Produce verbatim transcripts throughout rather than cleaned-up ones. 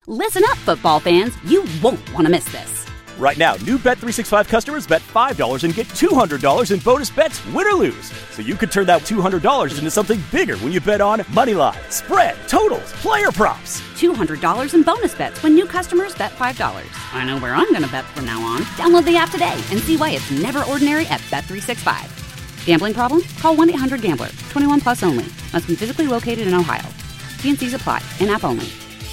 Listen up, football fans. You won't want to miss this. Right now, new Bet three sixty-five customers bet five dollars and get two hundred dollars in bonus bets, win or lose. So you could turn that two hundred dollars into something bigger when you bet on money line, spread, totals, player props. two hundred dollars in bonus bets when new customers bet five dollars. I know where I'm going to bet from now on. Download the app today and see why it's never ordinary at Bet three sixty-five. Gambling problem? Call one eight hundred gambler. twenty-one plus only. Must be physically located in Ohio. T and C's apply. In-app only.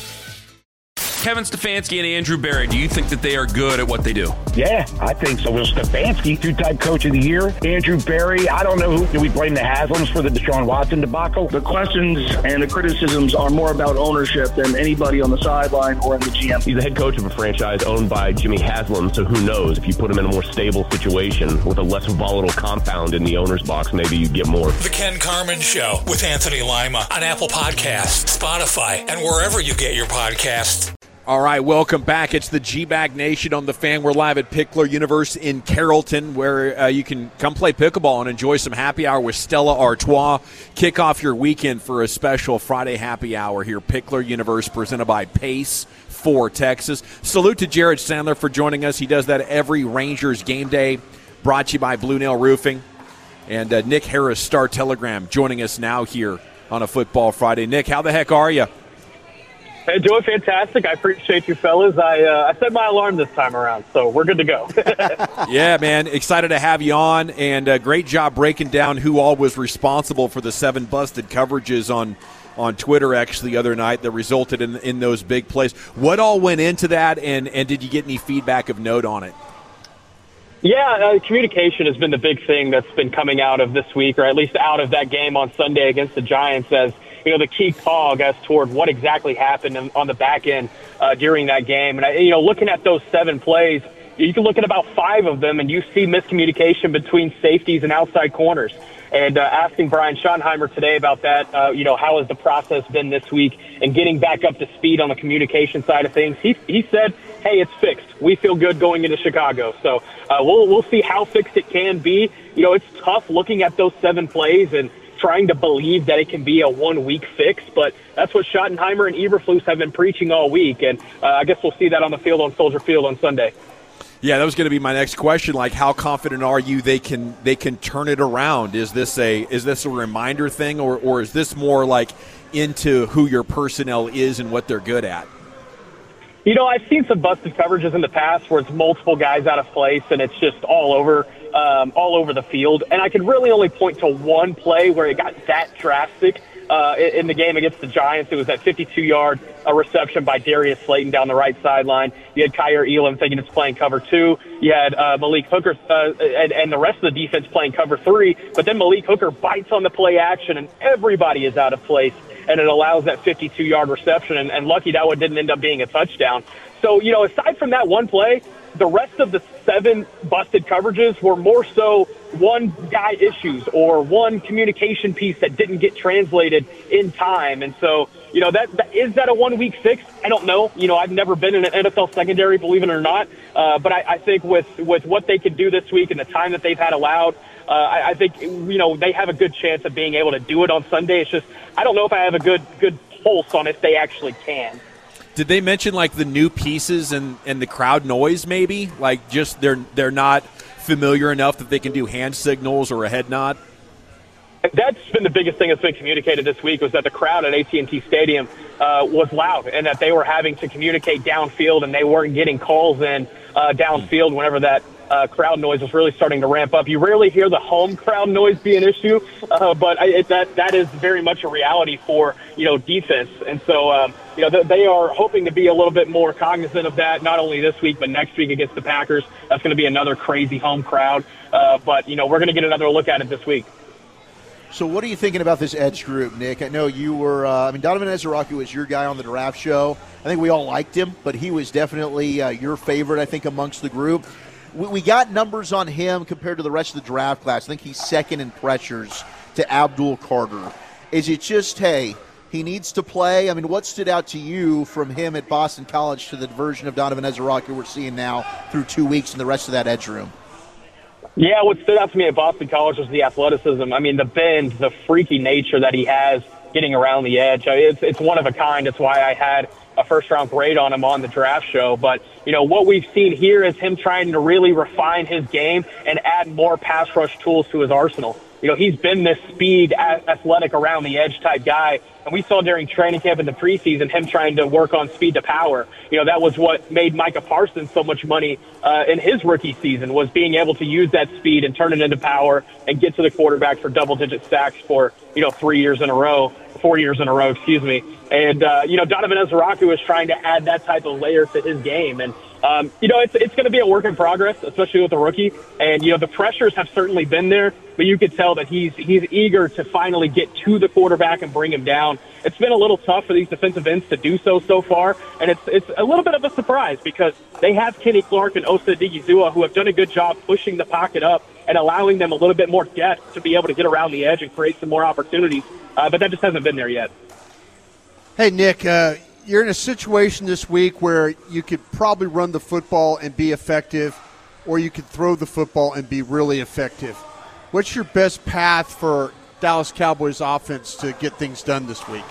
Kevin Stefanski and Andrew Berry, do you think that they are good at what they do? Yeah, I think so. Well, Stefanski, two-time coach of the year. Andrew Berry, I don't know who. Do we blame the Haslams for the Deshaun Watson debacle? The questions and the criticisms are more about ownership than anybody on the sideline or in the G M. He's the head coach of a franchise owned by Jimmy Haslam, so who knows? If you put him in a more stable situation with a less volatile compound in the owner's box, maybe you get more. The Ken Carman Show with Anthony Lima on Apple Podcasts, Spotify, and wherever you get your podcasts. All right, welcome back. It's the G-Bag Nation on the Fan. We're live at Pickler Universe in Carrollton, where uh, you can come play pickleball and enjoy some happy hour with Stella Artois. Kick off your weekend for a special Friday happy hour here. Pickler Universe, presented by Pace for Texas. Salute to Jared Sandler for joining us. He does that every Rangers game day, brought to you by Blue Nail Roofing. And uh, Nick Harris, Star Telegram, joining us now here on a Football Friday. Nick, how the heck are you? Hey, doing fantastic. I appreciate you fellas. I uh, I set my alarm this time around, so we're good to go. Yeah, man. Excited to have you on, and uh, great job breaking down who all was responsible for the seven busted coverages on on Twitter actually the other night that resulted in in those big plays. What all went into that, and, and did you get any feedback of note on it? Yeah, uh, communication has been the big thing that's been coming out of this week, or at least out of that game on Sunday against the Giants, as you know, the key cog as toward what exactly happened on the back end uh, during that game. And, I, you know, looking at those seven plays, you can look at about five of them, and you see miscommunication between safeties and outside corners. And uh, asking Brian Schottenheimer today about that, uh, you know, how has the process been this week and getting back up to speed on the communication side of things, he, he said, hey, it's fixed. We feel good going into Chicago. So uh, we'll, we'll see how fixed it can be. You know, it's tough looking at those seven plays and trying to believe that it can be a one-week fix, but that's what Schottenheimer and Eberflus have been preaching all week, and uh, I guess we'll see that on the field on Soldier Field on Sunday. Yeah, that was going to be my next question. Like, how confident are you they can they can turn it around? Is this a is this a reminder thing, or or is this more like into who your personnel is and what they're good at? You know, I've seen some busted coverages in the past where it's multiple guys out of place and it's just all over. Um, all over the field, and I can really only point to one play where it got that drastic uh, in the game against the Giants. It was that fifty-two-yard uh, reception by Darius Slayton down the right sideline. You had Kyer Elam thinking it's playing cover two. You had uh, Malik Hooker uh, and, and the rest of the defense playing cover three, but then Malik Hooker bites on the play action, and everybody is out of place, and it allows that fifty-two-yard reception, and, and lucky that one didn't end up being a touchdown. So, you know, aside from that one play, the rest of the seven busted coverages were more so one guy issues or one communication piece that didn't get translated in time. And so, you know, that, that is that a one-week fix? I don't know. You know, I've never been in an N F L secondary, believe it or not. Uh, but I, I think with, with what they could do this week and the time that they've had allowed, uh, I, I think, you know, they have a good chance of being able to do it on Sunday. It's just I don't know if I have a good good pulse on if they actually can. Did they mention like the new pieces and, and the crowd noise maybe? Like just they're they're not familiar enough that they can do hand signals or a head nod? That's been the biggest thing that's been communicated this week was that the crowd at A T and T Stadium uh, was loud and that they were having to communicate downfield and they weren't getting calls in uh, downfield whenever that uh, crowd noise was really starting to ramp up. You rarely hear the home crowd noise be an issue, uh, but I, it, that that is very much a reality for, you know, defense. And so, um, you know, they are hoping to be a little bit more cognizant of that, not only this week, but next week against the Packers. That's going to be another crazy home crowd. Uh, but, you know, we're going to get another look at it this week. So what are you thinking about this edge group, Nick? I know you were uh, – I mean, Donovan Ezeraki was your guy on the draft show. I think we all liked him, but he was definitely uh, your favorite, I think, amongst the group. We, we got numbers on him compared to the rest of the draft class. I think he's second in pressures to Abdul Carter. Is it just, hey, he needs to play? I mean, what stood out to you from him at Boston College to the version of Donovan Ezeraki we're seeing now through two weeks in the rest of that edge room? Yeah, what stood out to me at Boston College was the athleticism. I mean, the bend, the freaky nature that he has getting around the edge. I mean, it's, it's one of a kind. It's why I had a first-round grade on him on the draft show. But, you know, what we've seen here is him trying to really refine his game and add more pass rush tools to his arsenal. You know, he's been this speed, athletic, around the edge type guy. And we saw during training camp in the preseason him trying to work on speed to power. You know, that was what made Micah Parsons so much money uh, in his rookie season, was being able to use that speed and turn it into power and get to the quarterback for double-digit sacks for, you know, three years in a row, four years in a row, excuse me. And, uh, you know, Donovan Ezraku is trying to add that type of layer to his game. And, um, you know, it's it's going to be a work in progress, especially with a rookie. And, you know, the pressures have certainly been there, but you could tell that he's he's eager to finally get to the quarterback and bring him down. It's been a little tough for these defensive ends to do so so far, and it's it's a little bit of a surprise because they have Kenny Clark and Osa Odighizuwa, who have done a good job pushing the pocket up and allowing them a little bit more depth to be able to get around the edge and create some more opportunities. Uh, but that just hasn't been there yet. Hey, Nick, uh, you're in a situation this week where you could probably run the football and be effective, or you could throw the football and be really effective. What's your best path for Dallas Cowboys offense to get things done this week?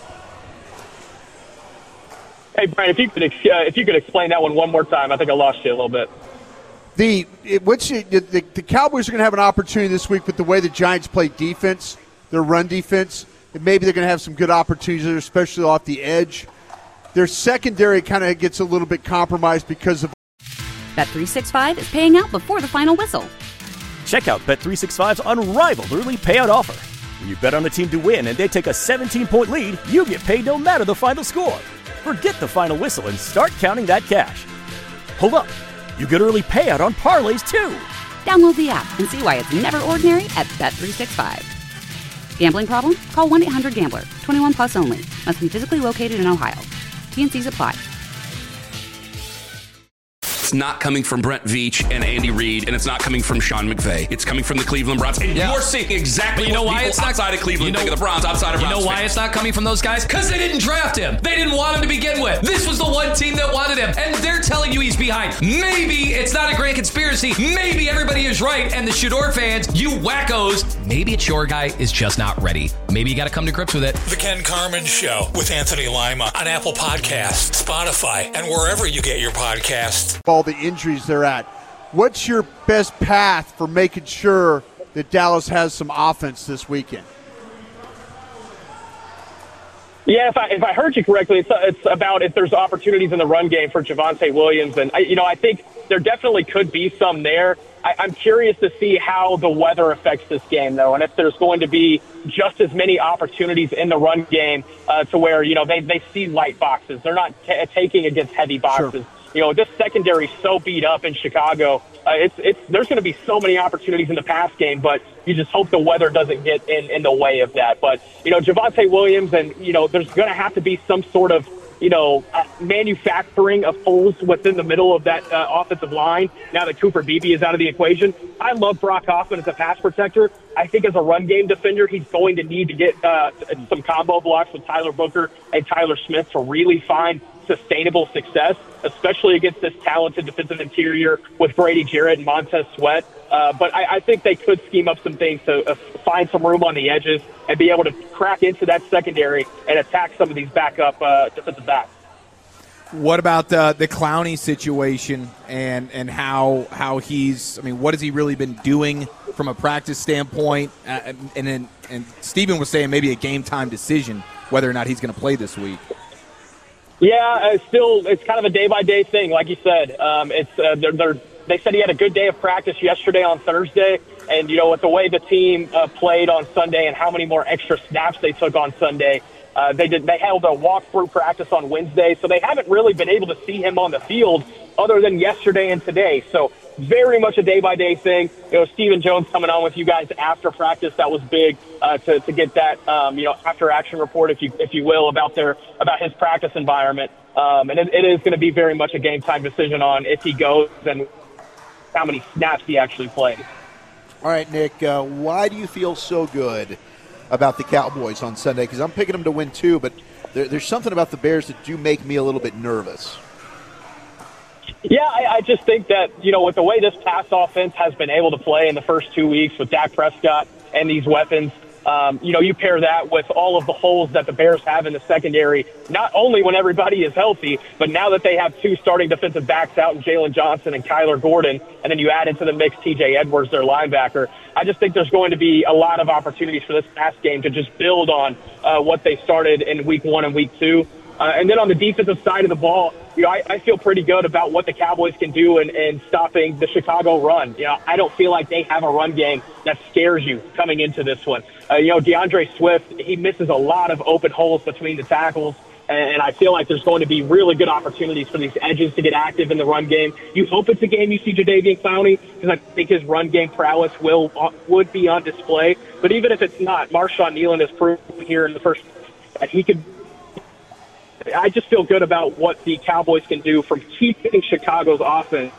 Hey, Brian, if you could ex- uh, if you could explain that one one more time, I think I lost you a little bit. The it, what's the, the, the Cowboys are going to have an opportunity this week with the way the Giants play defense, their run defense. And maybe they're going to have some good opportunities there, especially off the edge. Their secondary kind of gets a little bit compromised because of. Bet three sixty-five is paying out before the final whistle. Check out Bet three sixty-five's unrivaled early payout offer. When you bet on a team to win and they take a seventeen-point lead, you get paid no matter the final score. Forget the final whistle and start counting that cash. Hold up. You get early payout on parlays, too. Download the app and see why it's never ordinary at Bet three sixty-five. Gambling problem? Call one eight hundred gambler. twenty-one plus only. Must be physically located in Ohio. T N Cs apply. It's not coming from Brent Veach and Andy Reid, and it's not coming from Sean McVay. It's coming from the Cleveland Browns. And yeah. you're seeing exactly you know what why people it's not, outside of Cleveland you know, think of the Browns, outside of You Browns know why fans. it's not coming from those guys? Because they didn't draft him. They didn't want him to begin with. This was the one team that wanted him, and they're telling you he's behind. Maybe it's not a grand conspiracy. Maybe everybody is right, and the Shador fans, you wackos, maybe it's your guy is just not ready. Maybe you got to come to grips with it. The Ken Carman Show with Anthony Lima on Apple Podcasts, Spotify, and wherever you get your podcasts. All the injuries they're at. What's your best path for making sure that Dallas has some offense this weekend? Yeah, if I if I heard you correctly, it's it's about if there's opportunities in the run game for Javonte Williams, and I, you know I think there definitely could be some there. I, I'm curious to see how the weather affects this game, though, and if there's going to be just as many opportunities in the run game uh, to where you know they they see light boxes, they're not t- taking against heavy boxes. Sure. You know, this secondary is so beat up in Chicago. Uh, it's it's there's going to be so many opportunities in the pass game, but you just hope the weather doesn't get in, in the way of that. But, you know, Javonte Williams, and, you know, there's going to have to be some sort of, you know, uh, manufacturing of holes within the middle of that uh, offensive line now that Cooper Beebe is out of the equation. I love Brock Hoffman as a pass protector. I think as a run game defender, he's going to need to get uh, some combo blocks with Tyler Booker and Tyler Smith to really find sustainable success, especially against this talented defensive interior with Brady Jarrett and Montez Sweat. Uh, but I, I think they could scheme up some things to uh, find some room on the edges and be able to crack into that secondary and attack some of these backup uh, defensive backs. What about the the Clowney situation and and how how he's? I mean, what has he really been doing from a practice standpoint? Uh, and and and, and Steven was saying maybe a game time decision whether or not he's going to play this week. Yeah, it's still it's kind of a day by day thing, like you said. Um, it's uh, they're, they're, they said he had a good day of practice yesterday on Thursday, and you know with the way the team uh, played on Sunday and how many more extra snaps they took on Sunday, uh, they did they held a walkthrough practice on Wednesday, so they haven't really been able to see him on the field other than yesterday and today. So very much a day by day thing. You know, Stephen Jones coming on with you guys after practice, that was big uh, to to get that um, you know after action report, if you if you will, about their about his practice environment. Um, and it, it is going to be very much a game time decision on if he goes and how many snaps he actually plays. All right, Nick, uh, why do you feel so good about the Cowboys on Sunday? Because I'm picking them to win too, but there, there's something about the Bears that do make me a little bit nervous. Yeah, I, I just think that, you know, with the way this pass offense has been able to play in the first two weeks with Dak Prescott and these weapons, Um, you know, you pair that with all of the holes that the Bears have in the secondary, not only when everybody is healthy, but now that they have two starting defensive backs out in Jalen Johnson and Kyler Gordon, and then you add into the mix T J Edwards, their linebacker. I just think there's going to be a lot of opportunities for this pass game to just build on uh, what they started in week one and week two. Uh, and then on the defensive side of the ball, you know, I, I feel pretty good about what the Cowboys can do in, in stopping the Chicago run. You know, I don't feel like they have a run game that scares you coming into this one. Uh, you know, DeAndre Swift, he misses a lot of open holes between the tackles, and I feel like there's going to be really good opportunities for these edges to get active in the run game. You hope it's a game you see Jadeveon Clowney, because I think his run game prowess will uh, would be on display. But even if it's not, Marshawn Nealon has proven here in the first that he could. I just feel good about what the Cowboys can do from keeping Chicago's offense.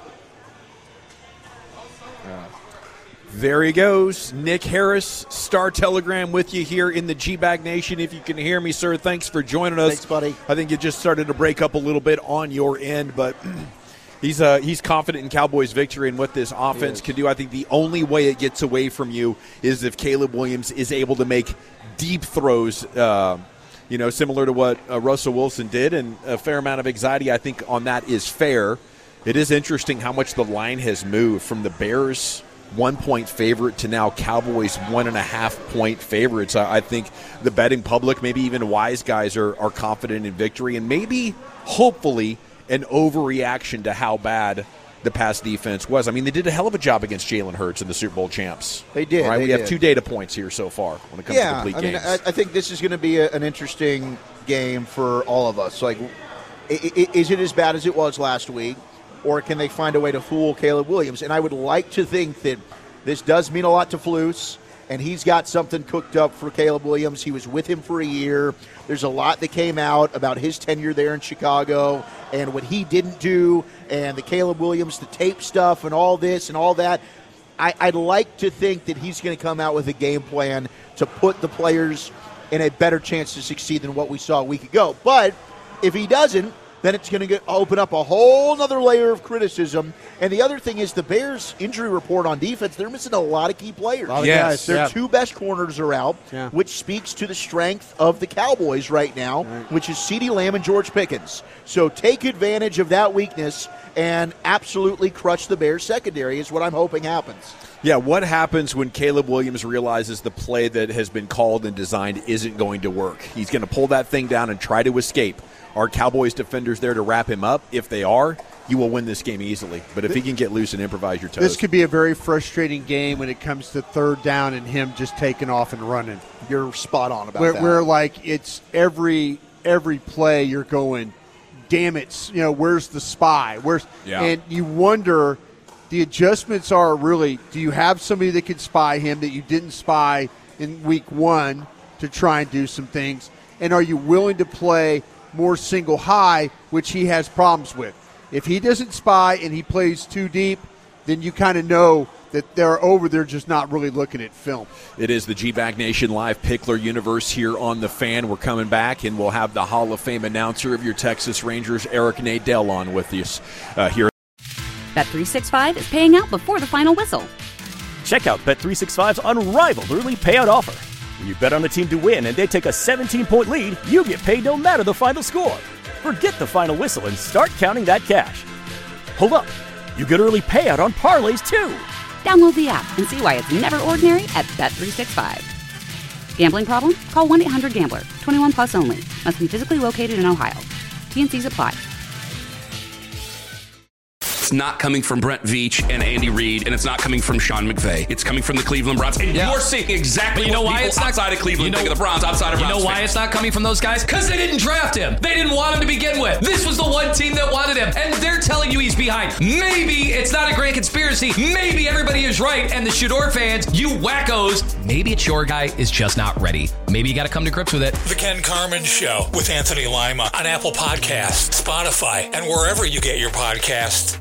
There he goes. Nick Harris, Star Telegram with you here in the G-Bag Nation. If you can hear me, sir, thanks for joining us. Thanks, buddy. I think it just started to break up a little bit on your end, but he's uh, he's confident in Cowboys' victory and what this offense can do. I think the only way it gets away from you is if Caleb Williams is able to make deep throws, uh, you know, similar to what uh, Russell Wilson did, and a fair amount of anxiety, I think, on that is fair. It is interesting how much the line has moved from the Bears' one-point favorite to now Cowboys' one-and-a-half-point favorites. I, I think the betting public, maybe even wise guys, are, are confident in victory, and maybe, hopefully, an overreaction to how bad the pass defense was. I mean, they did a hell of a job against Jalen Hurts in the Super Bowl champs. They did. Right? They we have did. two data points here so far when it comes yeah, to complete I mean, games. I, I think this is going to be a, an interesting game for all of us. Like, i- i- is it as bad as it was last week, or can they find a way to fool Caleb Williams? And I would like to think that this does mean a lot to Flus, and he's got something cooked up for Caleb Williams. He was with him for a year. There's a lot that came out about his tenure there in Chicago and what he didn't do, and the Caleb Williams, the tape stuff and all this and all that. I, I'd like to think that he's going to come out with a game plan to put the players in a better chance to succeed than what we saw a week ago. But if he doesn't, then it's going to open up a whole other layer of criticism. And the other thing is the Bears' injury report on defense, they're missing a lot of key players. A lot of yes, guys. Their yeah. two best corners are out, yeah. which speaks to the strength of the Cowboys right now, right. which is CeeDee Lamb and George Pickens. So take advantage of that weakness and absolutely crush the Bears' secondary is what I'm hoping happens. Yeah, what happens when Caleb Williams realizes the play that has been called and designed isn't going to work? He's going to pull that thing down and try to escape. Are Cowboys defenders there to wrap him up? If they are, you will win this game easily. But if he can get loose and improvise your toes. This could be a very frustrating game when it comes to third down and him just taking off and running. You're spot on about where, that. Where, like, it's every every play you're going, damn it, you know, where's the spy? Where's yeah. And you wonder, the adjustments are really, do you have somebody that could spy him that you didn't spy in week one to try and do some things? And are you willing to play more single high, which he has problems with? If he doesn't spy and he plays too deep, then you kind of know that they're over there just not really looking at film. It is the G-Bag Nation Live Pickler Universe here on The Fan. We're coming back, and we'll have the Hall of Fame announcer of your Texas Rangers, Eric Nadell, on with us uh, here. Bet three sixty-five is paying out before the final whistle. Check out Bet three sixty-five's unrivaled early payout offer. When you bet on a team to win and they take a seventeen-point lead, you get paid no matter the final score. Forget the final whistle and start counting that cash. Hold up. You get early payout on parlays, too. Download the app and see why it's never ordinary at Bet three sixty-five. Gambling problem? Call one eight hundred gambler. twenty-one plus only. Must be physically located in Ohio. T and Cs apply. It's not coming from Brent Veach and Andy Reid, and it's not coming from Sean McVay. It's coming from the Cleveland Browns. And yeah. you're seeing exactly but you know what why people it's not, outside of Cleveland you know, think of the Browns, outside of You Browns know why fans. it's not coming from those guys? Because they didn't draft him. They didn't want him to begin with. This was the one team that wanted him, and they're telling you he's behind. Maybe it's not a grand conspiracy. Maybe everybody is right, and the Shador fans, you wackos, maybe it's your guy is just not ready. Maybe you got to come to grips with it. The Ken Carman Show with Anthony Lima on Apple Podcasts, Spotify, and wherever you get your podcasts.